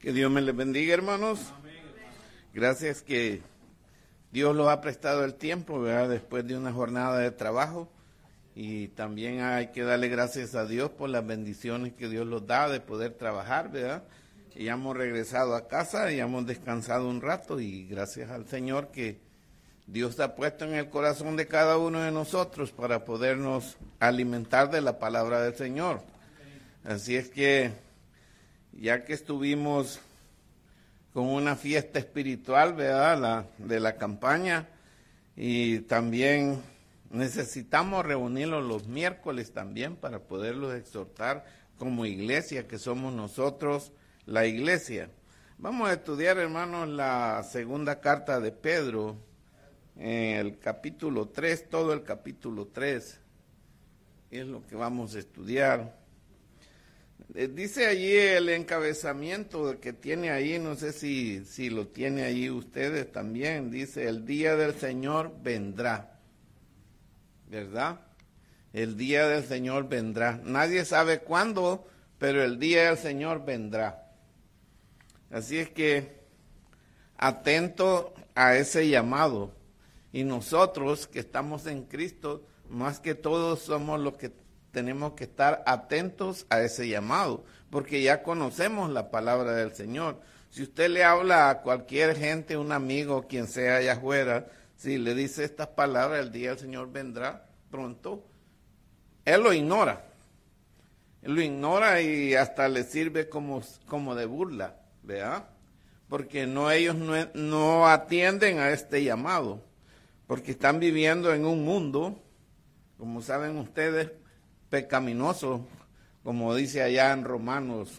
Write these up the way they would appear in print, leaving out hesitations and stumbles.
Que Dios me les bendiga, hermanos. Gracias que Dios los ha prestado el tiempo, ¿verdad? Después de una jornada de trabajo. Y también hay que darle gracias a Dios por las bendiciones que Dios los da de poder trabajar, ¿verdad? Y ya hemos regresado a casa y hemos descansado un rato y gracias al Señor que Dios ha puesto en el corazón de cada uno de nosotros para podernos alimentar de la palabra del Señor. Así es que ya que estuvimos con una fiesta espiritual, ¿verdad? De la campaña, y también necesitamos reunirnos los miércoles también para poderlos exhortar como iglesia, que somos nosotros la iglesia. Vamos a estudiar, hermanos, la segunda carta de Pedro, en el capítulo 3, todo el capítulo 3, es lo que vamos a estudiar. Dice allí el encabezamiento que tiene ahí, no sé si lo tiene allí ustedes también, dice: el día del Señor vendrá, ¿verdad? El día del Señor vendrá. Nadie sabe cuándo, pero el día del Señor vendrá. Así es que atento a ese llamado. Y nosotros que estamos en Cristo, más que todos somos los que tenemos que estar atentos a ese llamado, porque ya conocemos la palabra del Señor. Si usted le habla a cualquier gente, un amigo, quien sea allá afuera, si le dice estas palabras, el día del Señor vendrá pronto, él lo ignora. Él lo ignora y hasta le sirve como de burla, ¿verdad? Porque ellos no atienden a este llamado, porque están viviendo en un mundo, como saben ustedes, pecaminoso, como dice allá en Romanos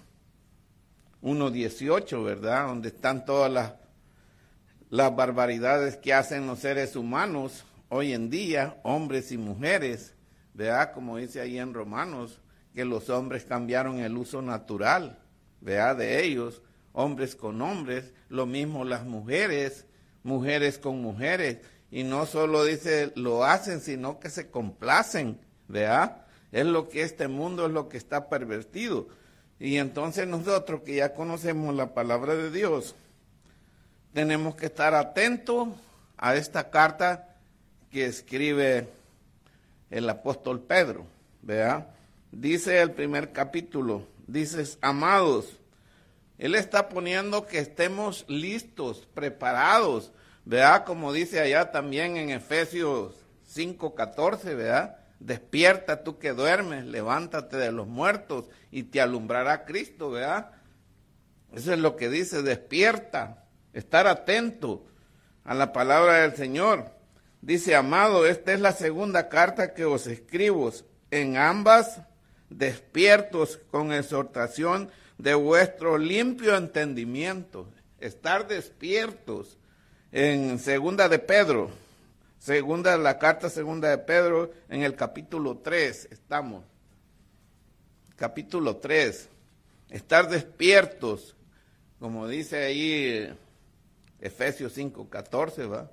1:18, ¿verdad? Donde están todas las barbaridades que hacen los seres humanos hoy en día, hombres y mujeres, ¿verdad? Como dice ahí en Romanos, que los hombres cambiaron el uso natural, ¿verdad? De ellos, hombres con hombres, lo mismo las mujeres, mujeres con mujeres, y no solo dice lo hacen, sino que se complacen, ¿verdad? Es lo que este mundo es lo que está pervertido. Y entonces nosotros que ya conocemos la palabra de Dios, tenemos que estar atentos a esta carta que escribe el apóstol Pedro, ¿verdad? Dice el primer capítulo, dices: amados, él está poniendo que estemos listos, preparados, ¿verdad? Como dice allá también en Efesios 5:14, ¿verdad? Despierta tú que duermes, levántate de los muertos y te alumbrará Cristo, ¿verdad? Eso es lo que dice: despierta, estar atento a la palabra del Señor. Dice: amado, esta es la segunda carta que os escribo, en ambas despiertos con exhortación de vuestro limpio entendimiento. Estar despiertos. En segunda de Pedro, la carta segunda de Pedro, en el capítulo 3 estamos. Capítulo 3, estar despiertos, como dice ahí Efesios 5:14, ¿va?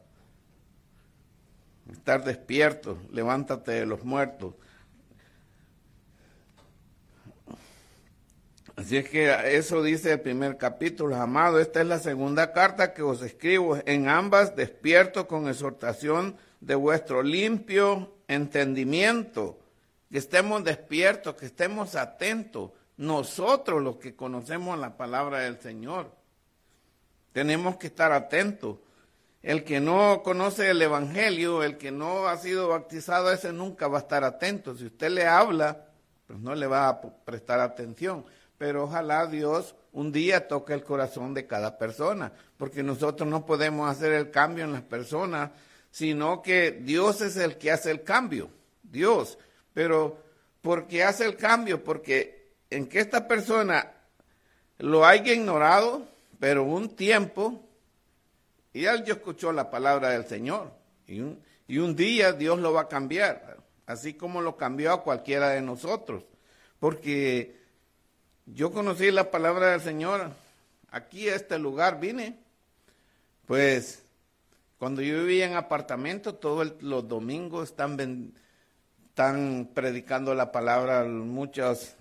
Estar despiertos, levántate de los muertos. Así es que eso dice el primer capítulo. Amado, esta es la segunda carta que os escribo, en ambas despierto con exhortación de vuestro limpio entendimiento. Que estemos despiertos, que estemos atentos. Nosotros los que conocemos la palabra del Señor, tenemos que estar atentos. El que no conoce el Evangelio, el que no ha sido bautizado, ese nunca va a estar atento. Si usted le habla, pues no le va a prestar atención. Pero ojalá Dios un día toque el corazón de cada persona, porque nosotros no podemos hacer el cambio en las personas, sino que Dios es el que hace el cambio, Dios. Pero ¿por qué hace el cambio? Porque en que esta persona lo haya ignorado, pero un tiempo, y él ya escuchó la palabra del Señor, y un día Dios lo va a cambiar, así como lo cambió a cualquiera de nosotros, porque yo conocí la palabra del Señor, aquí a este lugar vine, pues cuando yo vivía en apartamento, todos los domingos están predicando la palabra muchas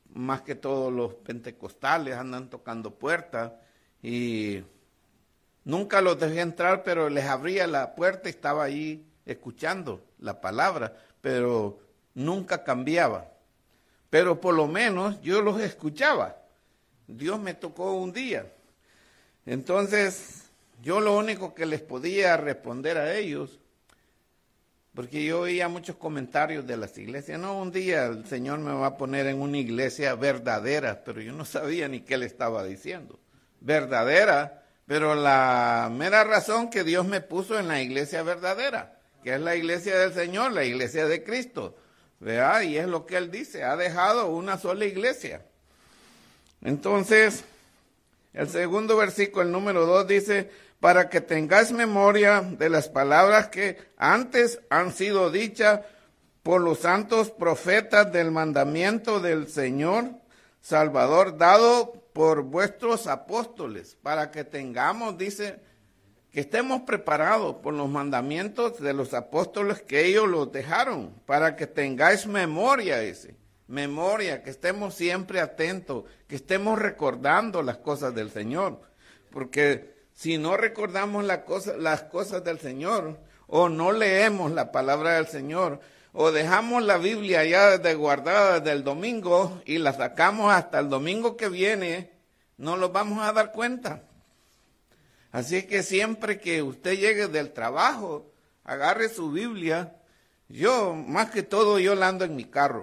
más que todos los pentecostales andan tocando puertas y nunca los dejé entrar, pero les abría la puerta y estaba ahí escuchando la palabra, pero nunca cambiaba. Pero por lo menos yo los escuchaba. Dios me tocó un día. Entonces, yo lo único que les podía responder a ellos, porque yo oía muchos comentarios de las iglesias, no, un día el Señor me va a poner en una iglesia verdadera, pero yo no sabía ni qué le estaba diciendo. Verdadera, pero la mera razón que Dios me puso en la iglesia verdadera, que es la iglesia del Señor, la iglesia de Cristo, ¿verdad? Y es lo que Él dice, ha dejado una sola iglesia. Entonces, el segundo versículo, el número 2, dice, para que tengáis memoria de las palabras que antes han sido dichas por los santos profetas del mandamiento del Señor Salvador, dado por vuestros apóstoles, para que tengamos, dice, que estemos preparados por los mandamientos de los apóstoles que ellos los dejaron, para que tengáis memoria memoria, que estemos siempre atentos, que estemos recordando las cosas del Señor, porque si no recordamos las cosas del Señor, o no leemos la palabra del Señor, o dejamos la Biblia ya desde guardada desde el domingo y la sacamos hasta el domingo que viene, no nos vamos a dar cuenta. Así que siempre que usted llegue del trabajo, agarre su Biblia. Yo, más que todo, yo la ando en mi carro.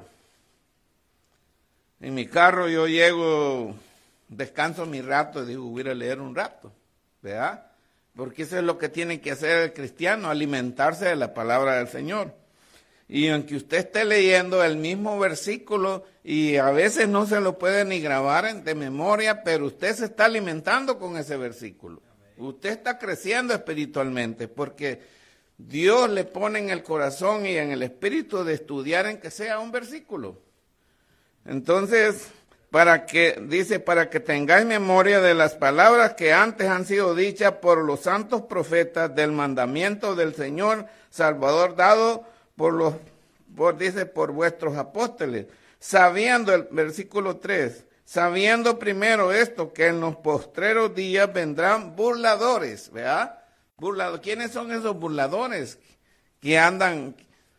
En mi carro yo llego, descanso mi rato y digo, voy a ir a leer un rato, ¿verdad? Porque eso es lo que tiene que hacer el cristiano, alimentarse de la palabra del Señor. Y aunque usted esté leyendo el mismo versículo y a veces no se lo puede ni grabar de memoria, pero usted se está alimentando con ese versículo. Usted está creciendo espiritualmente porque Dios le pone en el corazón y en el espíritu de estudiar en que sea un versículo. Entonces, para que tengáis memoria de las palabras que antes han sido dichas por los santos profetas del mandamiento del Señor Salvador dado por vuestros apóstoles, sabiendo, el versículo 3, sabiendo primero esto, que en los postreros días vendrán burladores, ¿verdad? ¿Quiénes son esos burladores que andan?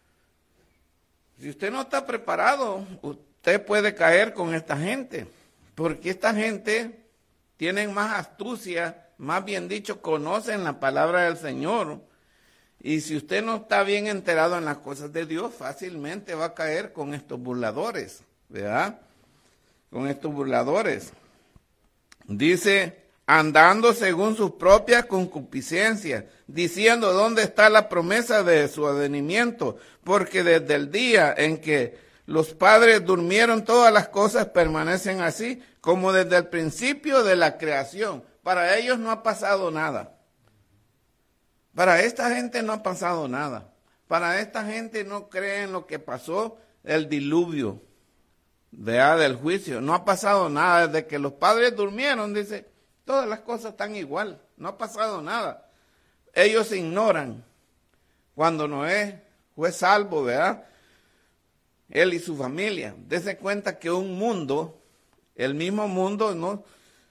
Si usted no está preparado, usted puede caer con esta gente, porque esta gente tiene más astucia, más bien dicho, conocen la palabra del Señor. Y si usted no está bien enterado en las cosas de Dios, fácilmente va a caer con estos burladores, ¿verdad? Con estos burladores. Dice, andando según sus propias concupiscencias, diciendo dónde está la promesa de su advenimiento, porque desde el día en que los padres durmieron, todas las cosas permanecen así, como desde el principio de la creación. Para ellos no ha pasado nada. Para esta gente no ha pasado nada. Para esta gente no cree en lo que pasó el diluvio, del juicio. No ha pasado nada. Desde que los padres durmieron, dice, todas las cosas están igual. No ha pasado nada. Ellos ignoran. Cuando Noé fue salvo, ¿verdad? Él y su familia. Dese cuenta que un mundo, el mismo mundo, ¿no?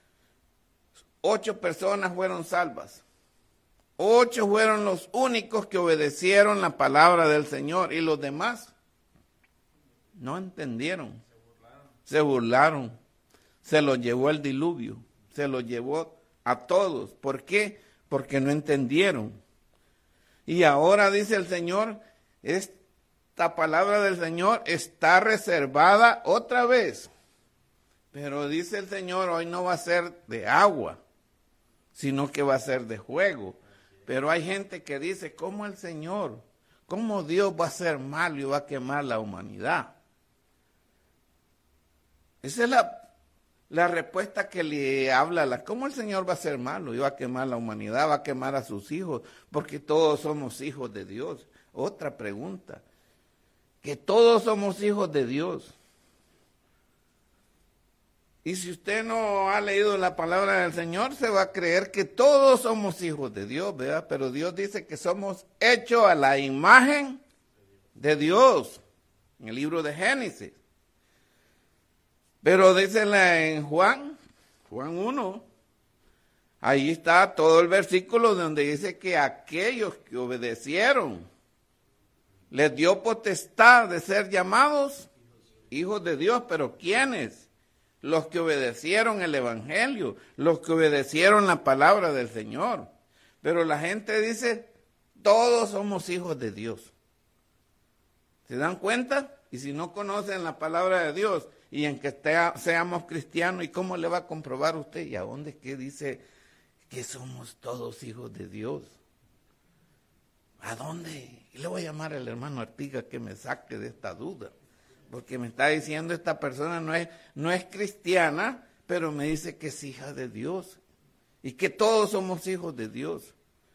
8 personas fueron salvas. 8 fueron los únicos que obedecieron la palabra del Señor y los demás no entendieron. Se burlaron. Se los llevó el diluvio. Se los llevó a todos. ¿Por qué? Porque no entendieron. Y ahora dice el Señor, esta palabra del Señor está reservada otra vez. Pero dice el Señor, hoy no va a ser de agua, sino que va a ser de fuego. Pero hay gente que dice, ¿cómo el Señor, cómo Dios va a ser malo y va a quemar la humanidad? Esa es la respuesta que le habla, ¿cómo el Señor va a ser malo y va a quemar la humanidad, va a quemar a sus hijos? Porque todos somos hijos de Dios. Otra pregunta, que todos somos hijos de Dios. Y si usted no ha leído la palabra del Señor, se va a creer que todos somos hijos de Dios, ¿verdad? Pero Dios dice que somos hechos a la imagen de Dios, en el libro de Génesis. Pero dísela en Juan 1, ahí está todo el versículo donde dice que aquellos que obedecieron, les dio potestad de ser llamados hijos de Dios. Pero ¿quiénes? Los que obedecieron el Evangelio, los que obedecieron la palabra del Señor. Pero la gente dice, todos somos hijos de Dios. ¿Se dan cuenta? Y si no conocen la palabra de Dios y en que seamos cristianos, ¿y cómo le va a comprobar usted? ¿Y a dónde es que dice que somos todos hijos de Dios? ¿A dónde? Y le voy a llamar al hermano Artigas que me saque de esta duda, porque me está diciendo esta persona no es cristiana, pero me dice que es hija de Dios y que todos somos hijos de Dios.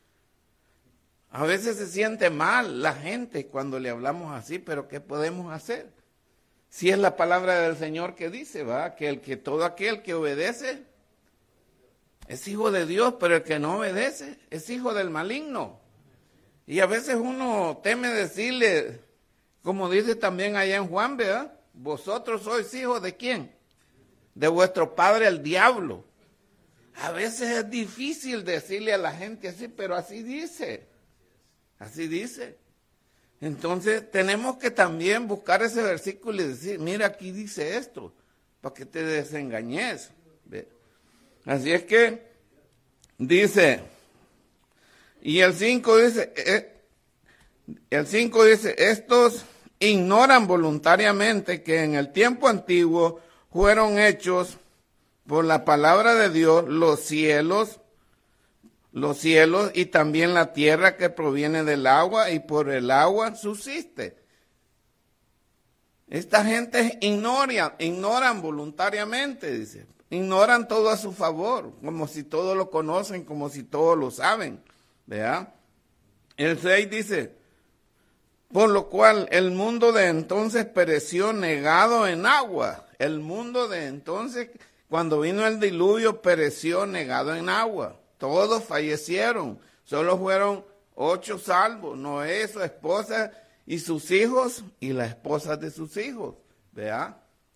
A veces se siente mal la gente cuando le hablamos así, pero ¿qué podemos hacer? Si es la palabra del Señor que dice, ¿va? Que todo aquel que obedece es hijo de Dios, pero el que no obedece es hijo del maligno. Y a veces uno teme decirle, como dice también allá en Juan, ¿verdad? Vosotros sois hijos ¿de quién? De vuestro padre el diablo. A veces es difícil decirle a la gente así, pero así dice. Así dice. Entonces tenemos que también buscar ese versículo y decir, mira, aquí dice esto, para que te desengañes. ¿Ve? Así es que dice, y el 5 dice, estos ignoran voluntariamente que en el tiempo antiguo fueron hechos por la palabra de Dios los cielos y también la tierra que proviene del agua, y por el agua subsiste. Esta gente ignoran voluntariamente, dice. Ignoran todo a su favor, como si todo lo conocen, como si todo lo saben. ¿Verdad? El 6 dice, por lo cual el mundo de entonces pereció negado en agua. El mundo de entonces, cuando vino el diluvio, pereció negado en agua. Todos fallecieron, solo fueron 8 salvos, Noé, su esposa y sus hijos y las esposas de sus hijos, ¿verdad?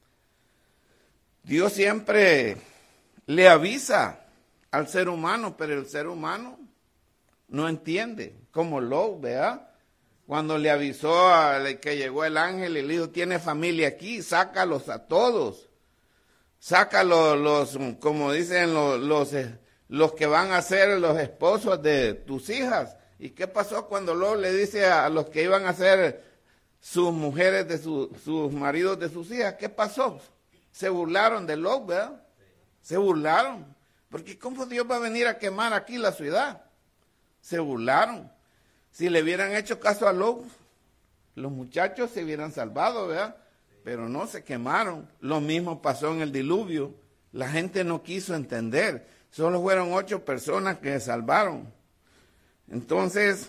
Dios siempre le avisa al ser humano, pero el ser humano no entiende, como Lot, ¿verdad? Cuando le avisó que llegó el ángel y le dijo, tiene familia aquí, sácalos a todos, sácalos, como dicen los que van a ser los esposos de tus hijas. ¿Y qué pasó cuando Lot le dice a los que iban a ser sus mujeres, de sus maridos de sus hijas? ¿Qué pasó? Se burlaron de Lot, ¿verdad? Se burlaron. Porque ¿cómo Dios va a venir a quemar aquí la ciudad? Se burlaron. Si le hubieran hecho caso a Lot, los muchachos se hubieran salvado, ¿verdad? Pero no, se quemaron. Lo mismo pasó en el diluvio. La gente no quiso entender. Solo fueron 8 personas que se salvaron. Entonces,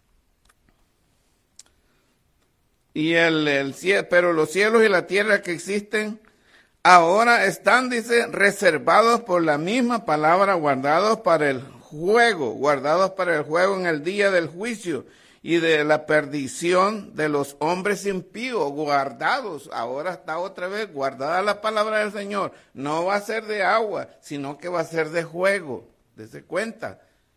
pero los cielos y la tierra que existen ahora están, dice, reservados por la misma palabra, guardados para el juego en el día del juicio y de la perdición de los hombres impíos, guardados. Ahora está otra vez guardada la palabra del Señor. No va a ser de agua, sino que va a ser de juego. Dese cuenta.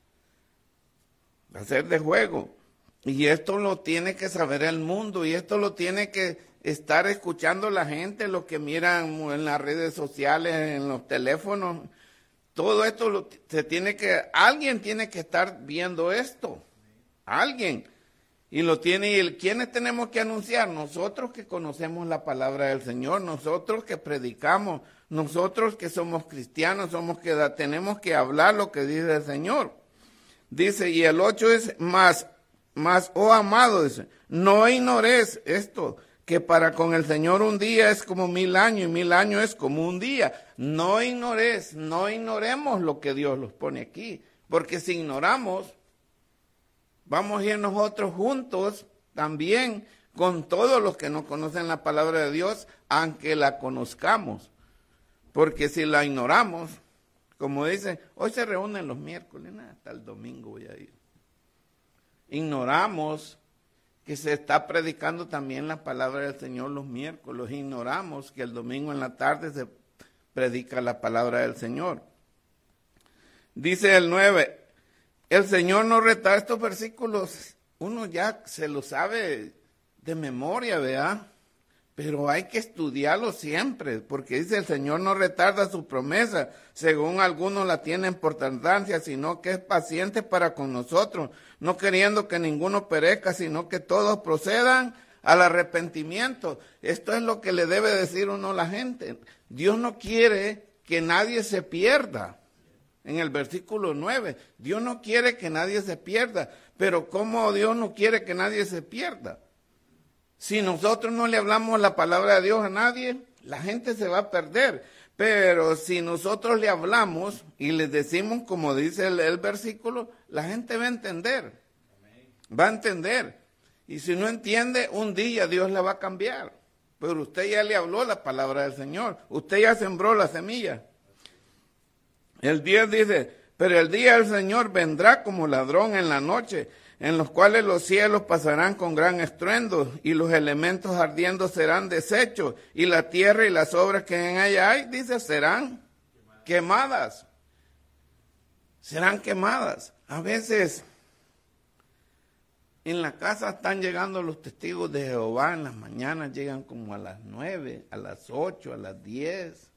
Va a ser de juego. Y esto lo tiene que saber el mundo, y esto lo tiene que estar escuchando la gente, los que miran en las redes sociales, en los teléfonos. Todo esto alguien tiene que estar viendo esto. Alguien. ¿Y quiénes tenemos que anunciar? Nosotros que conocemos la palabra del Señor, nosotros que predicamos, nosotros que somos cristianos, tenemos que hablar lo que dice el Señor. Dice, y el 8 es más, oh amado, dice, no ignores esto, que para con el Señor un día es como 1000 años y 1000 años es como un día. No ignoremos lo que Dios nos pone aquí, porque si ignoramos, vamos a ir nosotros juntos también con todos los que no conocen la palabra de Dios, aunque la conozcamos. Porque si la ignoramos, como dicen, hoy se reúnen los miércoles, hasta el domingo voy a ir. Ignoramos que se está predicando también la palabra del Señor los miércoles. Ignoramos que el domingo en la tarde se predica la palabra del Señor. Dice el 9, el Señor no retarda. Estos versículos, uno ya se los sabe de memoria, ¿verdad? Pero hay que estudiarlo siempre, porque dice el Señor no retarda su promesa, según algunos la tienen por tardancia, sino que es paciente para con nosotros, no queriendo que ninguno perezca, sino que todos procedan al arrepentimiento. Esto es lo que le debe decir uno a la gente. Dios no quiere que nadie se pierda. En el versículo 9, Dios no quiere que nadie se pierda, pero ¿cómo Dios no quiere que nadie se pierda? Si nosotros no le hablamos la palabra de Dios a nadie, la gente se va a perder. Pero si nosotros le hablamos y les decimos, como dice el versículo, la gente va a entender. Va a entender. Y si no entiende, un día Dios la va a cambiar. Pero usted ya le habló la palabra del Señor. Usted ya sembró la semilla. El 10 dice, pero el día del Señor vendrá como ladrón en la noche, en los cuales los cielos pasarán con gran estruendo, y los elementos ardiendo serán deshechos, y la tierra y las obras que en ella hay, dice, serán quemadas. Serán quemadas. A veces en la casa están llegando los testigos de Jehová, en las mañanas llegan como a las 9, a las 8, a las 10.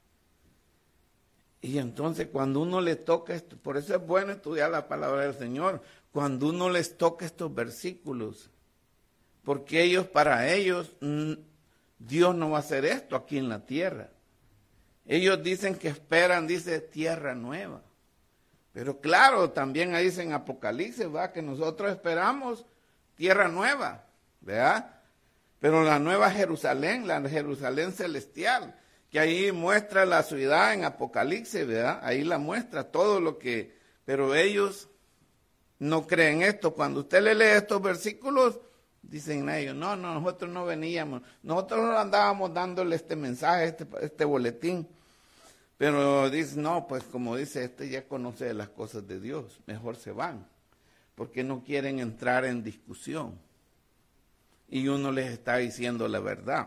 Y entonces cuando uno le toca esto, por eso es bueno estudiar la palabra del Señor, cuando uno les toca estos versículos, porque para ellos, Dios no va a hacer esto aquí en la tierra. Ellos dicen que esperan, dice, tierra nueva. Pero claro, también ahí dice en Apocalipsis, ¿verdad? Que nosotros esperamos tierra nueva, ¿verdad? Pero la nueva Jerusalén, la Jerusalén celestial, que ahí muestra la ciudad en Apocalipsis, ¿verdad? Ahí la muestra todo lo que... Pero ellos no creen esto. Cuando usted le lee estos versículos, dicen ellos, no, nosotros no veníamos. Nosotros no andábamos dándole este mensaje, este boletín. Pero dice, no, pues como dice, ya conoce las cosas de Dios, mejor se van, porque no quieren entrar en discusión. Y uno les está diciendo la verdad.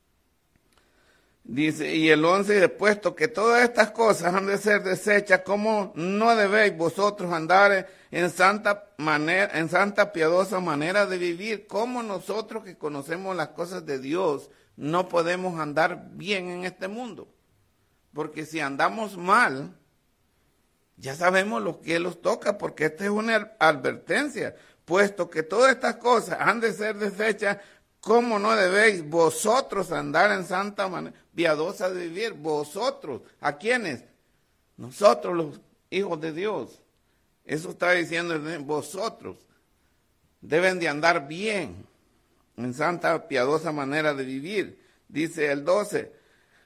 Dice, y el 11, puesto que todas estas cosas han de ser desechas, ¿cómo no debéis vosotros andar en santa piadosa manera de vivir? ¿Cómo nosotros que conocemos las cosas de Dios no podemos andar bien en este mundo? Porque si andamos mal, ya sabemos lo que nos toca, porque esta es una advertencia. Puesto que todas estas cosas han de ser desechas, ¿cómo no debéis vosotros andar en santa manera piadosa de vivir? Vosotros, ¿a quiénes? Nosotros los hijos de Dios. Eso está diciendo vosotros. Deben de andar bien, en santa piadosa manera de vivir. Dice el 12.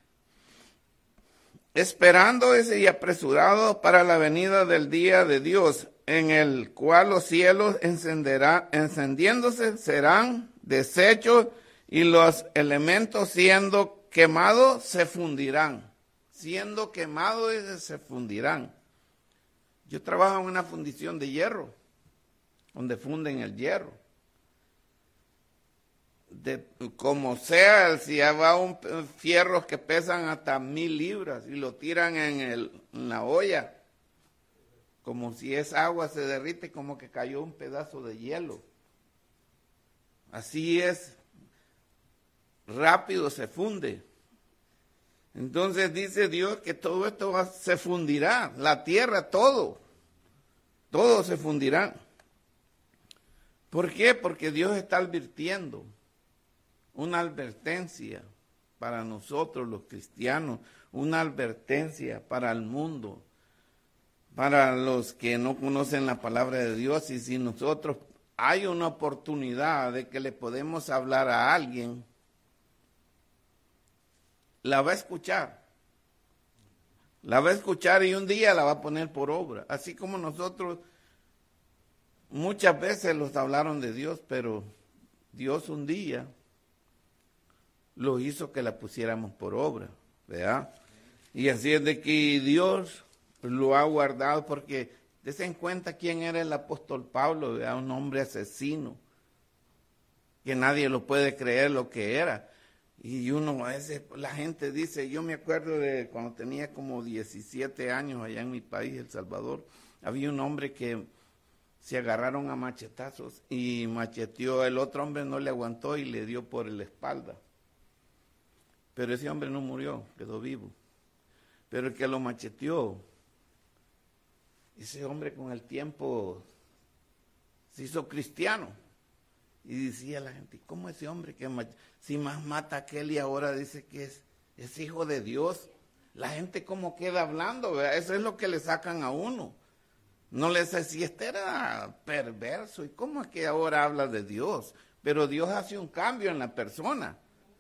Esperando y apresurado para la venida del día de Dios, en el cual los cielos encendiéndose serán deshechos y los elementos siendo quemados se fundirán. Siendo quemados se fundirán. Yo trabajo en una fundición de hierro, donde funden el hierro. Como sea, si va un fierros que pesan hasta 1000 libras y lo tiran en la olla, como si esa agua se derrite, como que cayó un pedazo de hielo. Así es, rápido se funde. Entonces dice Dios que todo esto se fundirá, la tierra, todo se fundirá. ¿Por qué? Porque Dios está advirtiendo. Una advertencia para nosotros los cristianos, una advertencia para el mundo, para los que no conocen la palabra de Dios. Y si nosotros hay una oportunidad de que le podemos hablar a alguien, la va a escuchar. La va a escuchar y un día la va a poner por obra. Así como nosotros muchas veces los hablaron de Dios, pero Dios un día lo hizo que la pusiéramos por obra, ¿verdad? Y así es de que Dios lo ha guardado, porque desen cuenta quién era el apóstol Pablo, ¿verdad? Un hombre asesino, que nadie lo puede creer lo que era. Y uno, a veces, la gente dice, yo me acuerdo de cuando tenía como 17 años allá en mi país, El Salvador, había un hombre que se agarraron a machetazos y macheteó, el otro hombre no le aguantó y le dio por la espalda. Pero ese hombre no murió, quedó vivo. Pero el que lo macheteó, ese hombre con el tiempo se hizo cristiano. Y decía la gente, ¿cómo ese hombre que si más mata a aquel y ahora dice que es hijo de Dios? La gente como queda hablando, ¿verdad? Eso es lo que le sacan a uno. No les dice, si este era perverso, ¿y cómo es que ahora habla de Dios? Pero Dios hace un cambio en la persona.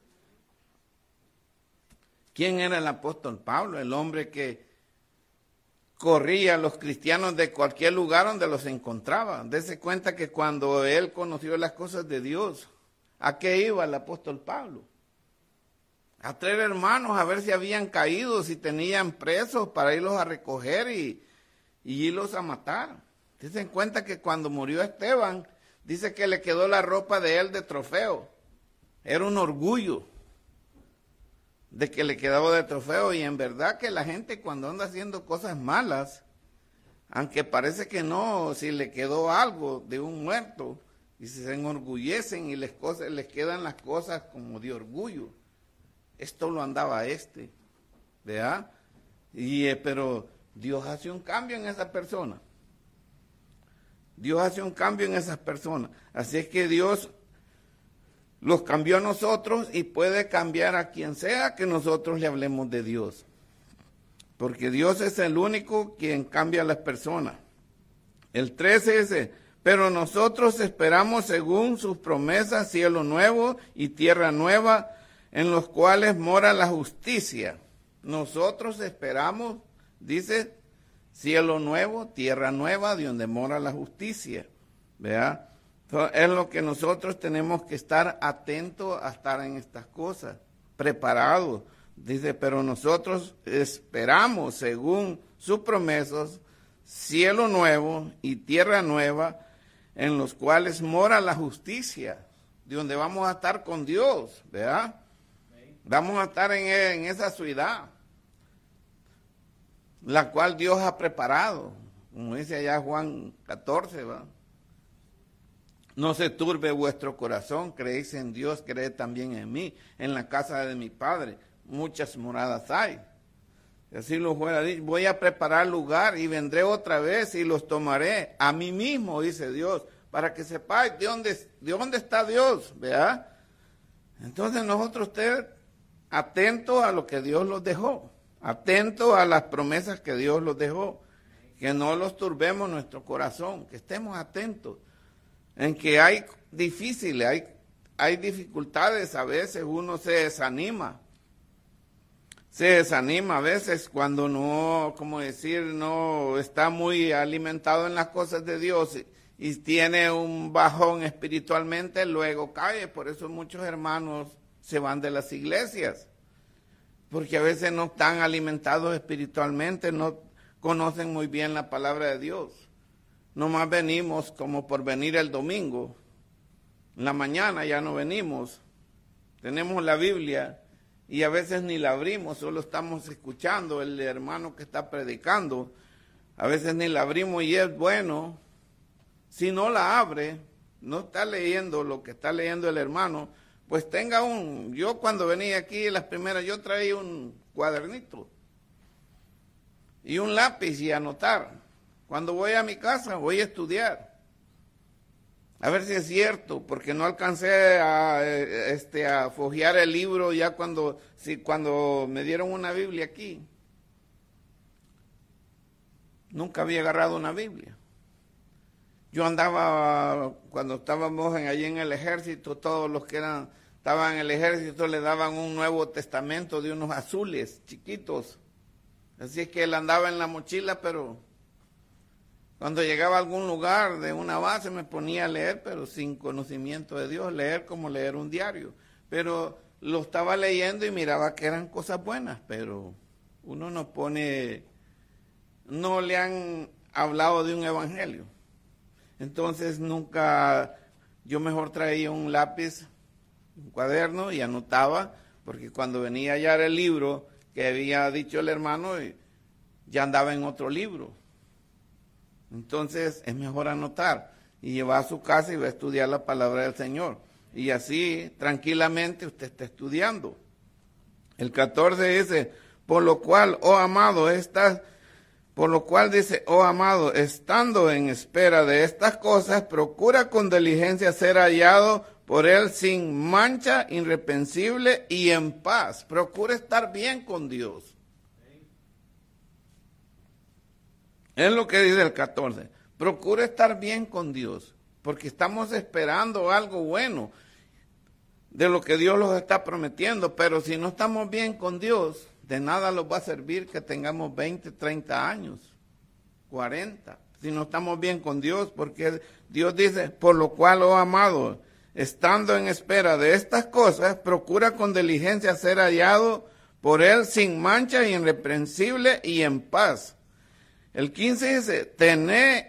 ¿Quién era el apóstol Pablo? El hombre que corría a los cristianos de cualquier lugar donde los encontraba. Dese cuenta que cuando él conoció las cosas de Dios, ¿a qué iba el apóstol Pablo? A traer hermanos a ver si habían caído, si tenían presos para irlos a recoger y irlos a matar. Dese cuenta que cuando murió Esteban, dice que le quedó la ropa de él de trofeo. Era un orgullo de que le quedaba de trofeo, y en verdad que la gente cuando anda haciendo cosas malas, aunque parece que no, si le quedó algo de un muerto, y se enorgullecen y les quedan las cosas como de orgullo. Esto lo andaba ¿verdad? Pero Dios hace un cambio en esa persona. Dios hace un cambio en esas personas. Así es que Dios los cambió a nosotros y puede cambiar a quien sea que nosotros le hablemos de Dios. Porque Dios es el único quien cambia a las personas. El 13 es, pero nosotros esperamos según sus promesas cielo nuevo y tierra nueva, en los cuales mora la justicia. Nosotros esperamos, dice, cielo nuevo, tierra nueva, de donde mora la justicia. ¿Verdad? Es lo que nosotros tenemos que estar atentos a estar en estas cosas, preparados. Dice, pero nosotros esperamos, según sus promesas, cielo nuevo y tierra nueva, en los cuales mora la justicia, de donde vamos a estar con Dios, ¿verdad? Vamos a estar en esa ciudad, la cual Dios ha preparado, como dice allá Juan 14, ¿verdad? No se turbe vuestro corazón, creéis en Dios, creed también en mí. En la casa de mi Padre muchas moradas hay. Y así lo fuera dicho, voy a preparar lugar y vendré otra vez y los tomaré a mí mismo, dice Dios, para que sepáis de dónde está Dios, ¿verdad? Entonces nosotros estemos atentos a lo que Dios los dejó, atentos a las promesas que Dios los dejó, que no los turbemos nuestro corazón, que estemos atentos. En que hay dificultades, a veces uno se desanima a veces cuando no, no está muy alimentado en las cosas de Dios y tiene un bajón espiritualmente, luego cae. Por eso muchos hermanos se van de las iglesias, porque a veces no están alimentados espiritualmente, no conocen muy bien la palabra de Dios. Nomás venimos como por venir el domingo. En la mañana ya no venimos. Tenemos la Biblia y a veces ni la abrimos, solo estamos escuchando el hermano que está predicando. A veces ni la abrimos y es bueno. Si no la abre, no está leyendo lo que está leyendo el hermano, pues tenga yo cuando venía aquí las primeras, yo traía un cuadernito y un lápiz y anotar. Cuando voy a mi casa, voy a estudiar, a ver si es cierto, porque no alcancé a fojear el libro ya cuando me dieron una Biblia aquí. Nunca había agarrado una Biblia. Yo andaba, cuando estábamos allí en el ejército, todos los que estaban en el ejército le daban un Nuevo Testamento de unos azules, chiquitos. Así es que él andaba en la mochila, pero cuando llegaba a algún lugar de una base me ponía a leer, pero sin conocimiento de Dios, leer como leer un diario. Pero lo estaba leyendo y miraba que eran cosas buenas, pero uno no le han hablado de un evangelio. Entonces nunca yo mejor traía un lápiz, un cuaderno y anotaba, porque cuando venía a hallar el libro que había dicho el hermano, ya andaba en otro libro. Entonces es mejor anotar y llevar a su casa y va a estudiar la palabra del Señor. Y así tranquilamente usted está estudiando. El 14 dice, por lo cual, oh amado, dice, oh amado, estando en espera de estas cosas, procura con diligencia ser hallado por él sin mancha, irreprensible y en paz. Procura estar bien con Dios. Es lo que dice el 14. Procura estar bien con Dios, porque estamos esperando algo bueno de lo que Dios nos está prometiendo, pero si no estamos bien con Dios, de nada nos va a servir que tengamos 20, 30 años, 40, si no estamos bien con Dios, porque Dios dice, por lo cual, oh amado, estando en espera de estas cosas, procura con diligencia ser hallado por él sin mancha, irreprensible y en paz. El 15 dice, tened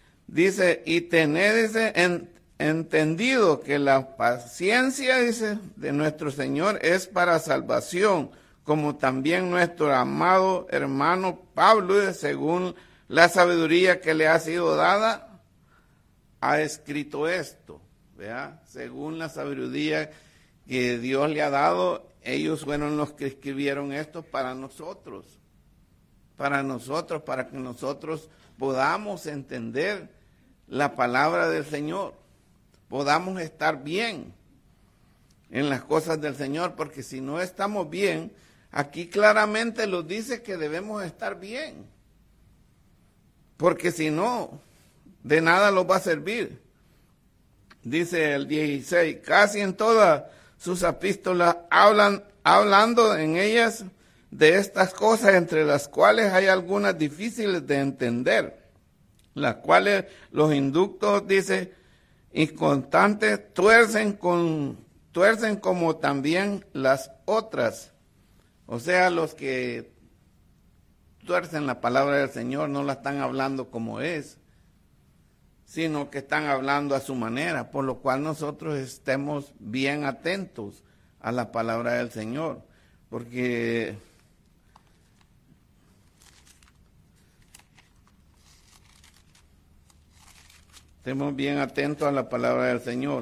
entendido que la paciencia, dice, de nuestro Señor es para salvación, como también nuestro amado hermano Pablo, según la sabiduría que le ha sido dada, ha escrito esto, ¿verdad? Según la sabiduría que Dios le ha dado, ellos fueron los que escribieron esto para nosotros, para que nosotros podamos entender la palabra del Señor, podamos estar bien en las cosas del Señor, porque si no estamos bien, aquí claramente nos dice que debemos estar bien, porque si no, de nada nos va a servir. Dice el 16, casi en todas sus epístolas hablando en ellas de estas cosas, entre las cuales hay algunas difíciles de entender, las cuales los inductos, dice, inconstantes tuercen como también las otras. O sea, los que tuercen la palabra del Señor no la están hablando como es, sino que están hablando a su manera, por lo cual nosotros estemos bien atentos a la palabra del Señor, porque estemos bien atentos a la palabra del Señor.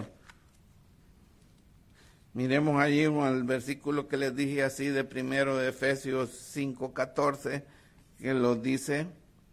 Miremos allí el versículo que les dije así de primero de Efesios 5:14, que lo dice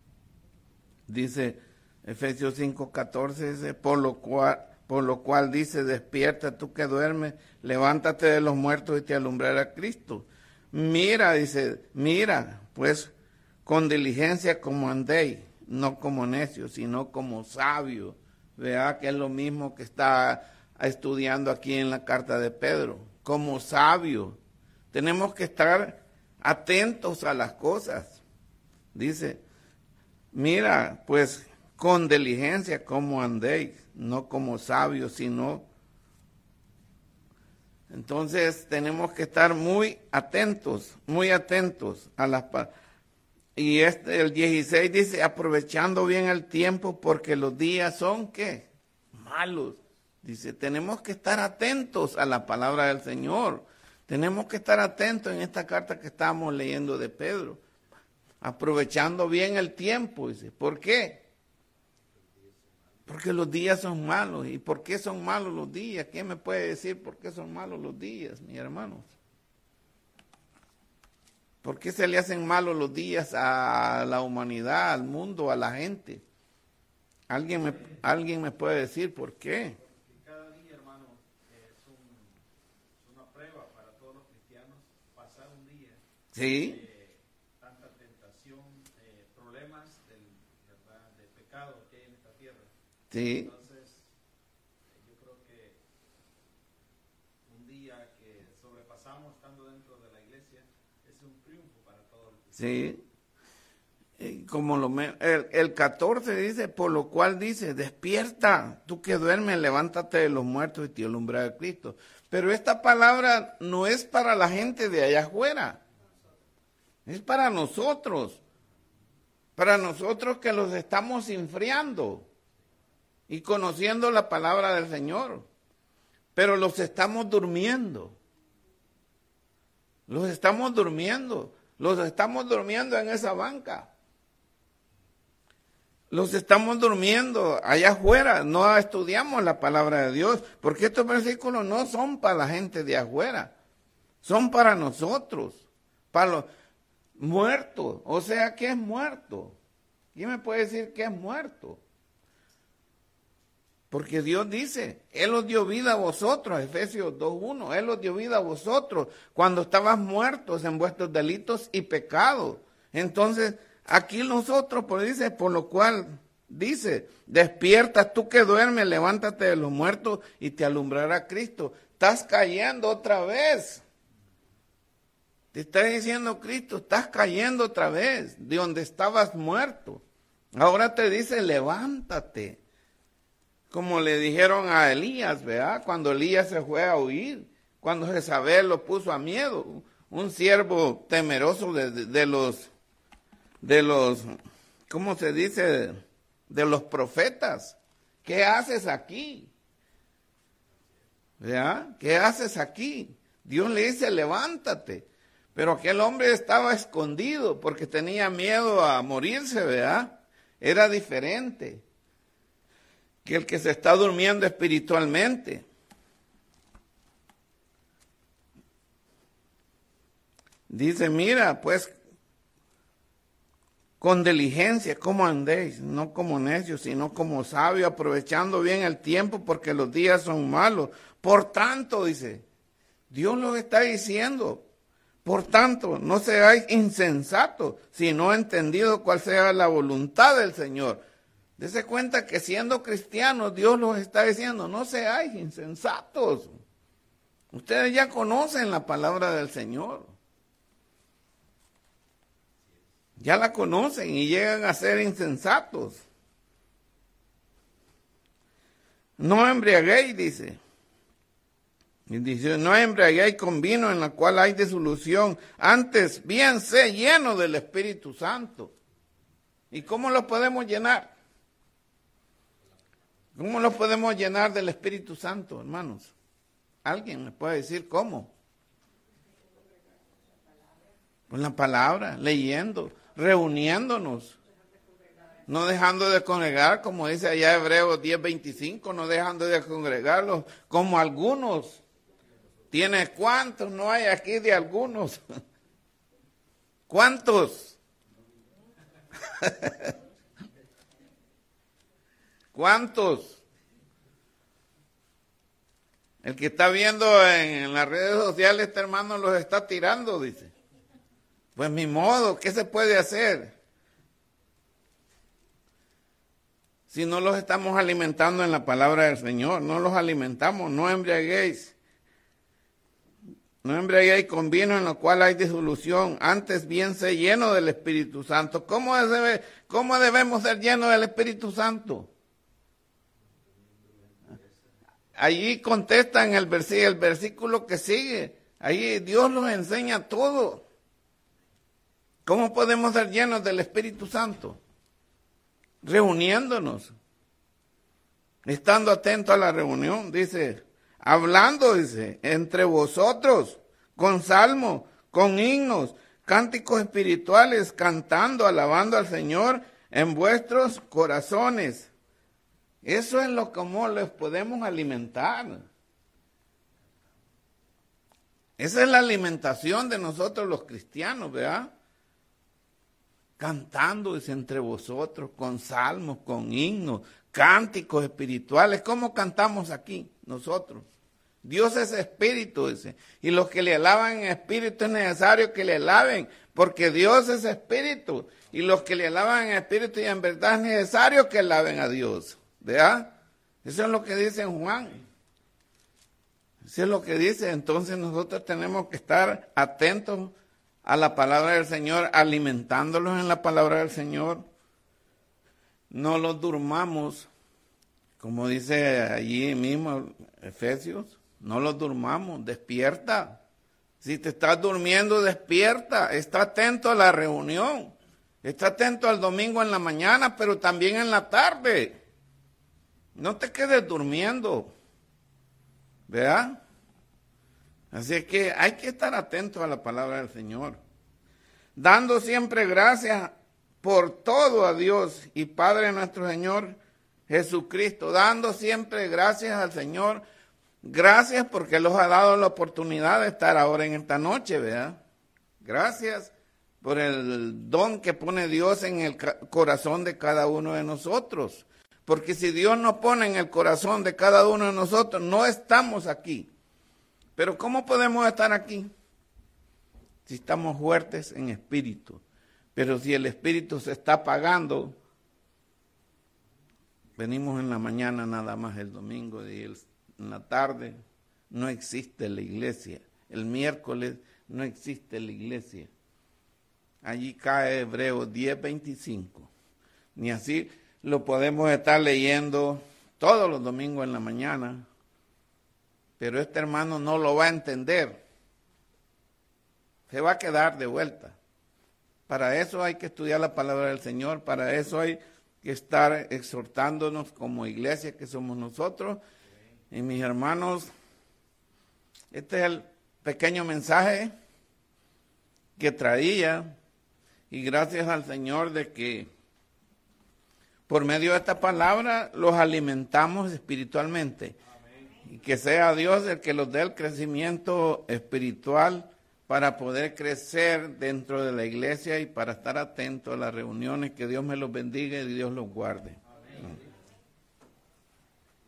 Efesios 5:14, dice, por lo cual dice, despierta tú que duermes, levántate de los muertos y te alumbrará Cristo. Mira, pues con diligencia como andéis, no como necios, sino como sabios. Vea que es lo mismo que está estudiando aquí en la carta de Pedro, como sabios. Tenemos que estar atentos a las cosas. Dice, mira, pues con diligencia como andéis, no como sabios, sino. Entonces tenemos que estar muy atentos a las palabras. Y el 16 dice, aprovechando bien el tiempo porque los días son, ¿qué? Malos. Dice, tenemos que estar atentos a la palabra del Señor. Tenemos que estar atentos en esta carta que estamos leyendo de Pedro. Aprovechando bien el tiempo, dice. ¿Por qué? Porque los días son malos. ¿Y por qué son malos los días? ¿Quién me puede decir por qué son malos los días, mis hermanos? ¿Por qué se le hacen malos los días a la humanidad, al mundo, a la gente? ¿Alguien me puede decir por qué? Porque cada día, hermano, es una prueba para todos los cristianos pasar un día. Sí. Tanta tentación, problemas de pecado que hay en esta tierra. Sí. Entonces, yo creo que un día que sobrepasamos estando dentro de la iglesia es un triunfo para todos. Sí. Como el 14 dice, por lo cual dice, despierta, tú que duermes, levántate de los muertos y te alumbrará Cristo. Pero esta palabra no es para la gente de allá afuera, es para nosotros que los estamos enfriando. y conociendo la palabra del Señor, pero los estamos durmiendo. Los estamos durmiendo en esa banca. Los estamos durmiendo allá afuera, no estudiamos la palabra de Dios, porque estos versículos no son para la gente de afuera, son para nosotros, para los muertos. O sea, ¿qué es muerto? ¿Quién me puede decir qué es muerto? Porque Dios dice, Él os dio vida a vosotros, Efesios 2:1, Él os dio vida a vosotros cuando estabas muertos en vuestros delitos y pecados. Entonces, aquí nosotros, pues dice, por lo cual dice, despierta tú que duermes, levántate de los muertos y te alumbrará Cristo. Estás cayendo otra vez. Te está diciendo Cristo, estás cayendo otra vez de donde estabas muerto. Ahora te dice, levántate. Como le dijeron a Elías, ¿verdad? Cuando Elías se fue a huir, cuando Jezabel lo puso a miedo, un siervo temeroso de los, ¿cómo se dice? De los profetas. ¿Qué haces aquí? ¿Verdad? ¿Qué haces aquí? Dios le dice, levántate. Pero aquel hombre estaba escondido porque tenía miedo a morirse, ¿verdad? Era diferente que el que se está durmiendo espiritualmente. Dice, mira, pues, con diligencia, ¿cómo andéis? No como necios, sino como sabios, aprovechando bien el tiempo, porque los días son malos. Por tanto, dice, Dios lo está diciendo, por tanto, no seáis insensatos, sino entendido cuál sea la voluntad del Señor. Dese cuenta que siendo cristianos, Dios los está diciendo, no seáis insensatos. Ustedes ya conocen la palabra del Señor. Ya la conocen y llegan a ser insensatos. No embriaguéis, dice. Y dice, no embriaguéis con vino en la cual hay disolución, antes bien sé lleno del Espíritu Santo. ¿Y cómo lo podemos llenar? ¿Cómo lo podemos llenar del Espíritu Santo, hermanos? ¿Alguien me puede decir cómo? Con la palabra, leyendo, reuniéndonos, no dejando de congregar, como dice allá Hebreos 10:25, no dejando de congregarlos, como algunos. ¿Tiene cuántos? No hay aquí de algunos. ¿Cuántos? ¿Cuántos? El que está viendo en las redes sociales, este hermano los está tirando, dice. Pues ni modo, ¿qué se puede hacer? Si no los estamos alimentando en la palabra del Señor, no los alimentamos, no embriaguéis. No embriaguéis con vino en lo cual hay disolución, antes bien sé lleno del Espíritu Santo. ¿Cómo debemos ser llenos del Espíritu Santo? Allí contesta en el versículo que sigue. Ahí Dios nos enseña todo. ¿Cómo podemos ser llenos del Espíritu Santo? Reuniéndonos. Estando atentos a la reunión, dice, hablando, dice, entre vosotros, con salmos, con himnos, cánticos espirituales, cantando, alabando al Señor en vuestros corazones. Eso es lo como les podemos alimentar. Esa es la alimentación de nosotros los cristianos, ¿verdad? Cantando entre vosotros, con salmos, con himnos, cánticos espirituales. ¿Cómo cantamos aquí nosotros? Dios es espíritu, dice. Y los que le alaban en espíritu es necesario que le alaben, porque Dios es espíritu. Y los que le alaban en espíritu y en verdad es necesario que alaben a Dios. ¿Verdad? Eso es lo que dice en Juan. Eso es lo que dice. Entonces nosotros tenemos que estar atentos a la palabra del Señor, alimentándolos en la palabra del Señor. No los durmamos, como dice allí mismo Efesios, no los durmamos, despierta. Si te estás durmiendo, despierta, está atento a la reunión, está atento al domingo en la mañana, pero también en la tarde. No te quedes durmiendo, ¿verdad? Así es que hay que estar atentos a la palabra del Señor, dando siempre gracias por todo a Dios y Padre nuestro Señor Jesucristo, dando siempre gracias al Señor. Gracias porque nos ha dado la oportunidad de estar ahora en esta noche, ¿verdad? Gracias por el don que pone Dios en el corazón de cada uno de nosotros. Porque si Dios nos pone en el corazón de cada uno de nosotros, no estamos aquí. Pero ¿cómo podemos estar aquí? Si estamos fuertes en espíritu. Pero si el espíritu se está apagando, venimos en la mañana nada más el domingo y en la tarde no existe la iglesia. El miércoles no existe la iglesia. Allí cae Hebreos 10:25. Ni así lo podemos estar leyendo todos los domingos en la mañana. Pero este hermano no lo va a entender. Se va a quedar de vuelta. Para eso hay que estudiar la palabra del Señor. Para eso hay que estar exhortándonos como iglesia que somos nosotros. Y mis hermanos, este es el pequeño mensaje que traía. Y gracias al Señor de que por medio de esta palabra los alimentamos espiritualmente. Y que sea Dios el que los dé el crecimiento espiritual para poder crecer dentro de la iglesia y para estar atento a las reuniones. Que Dios me los bendiga y Dios los guarde.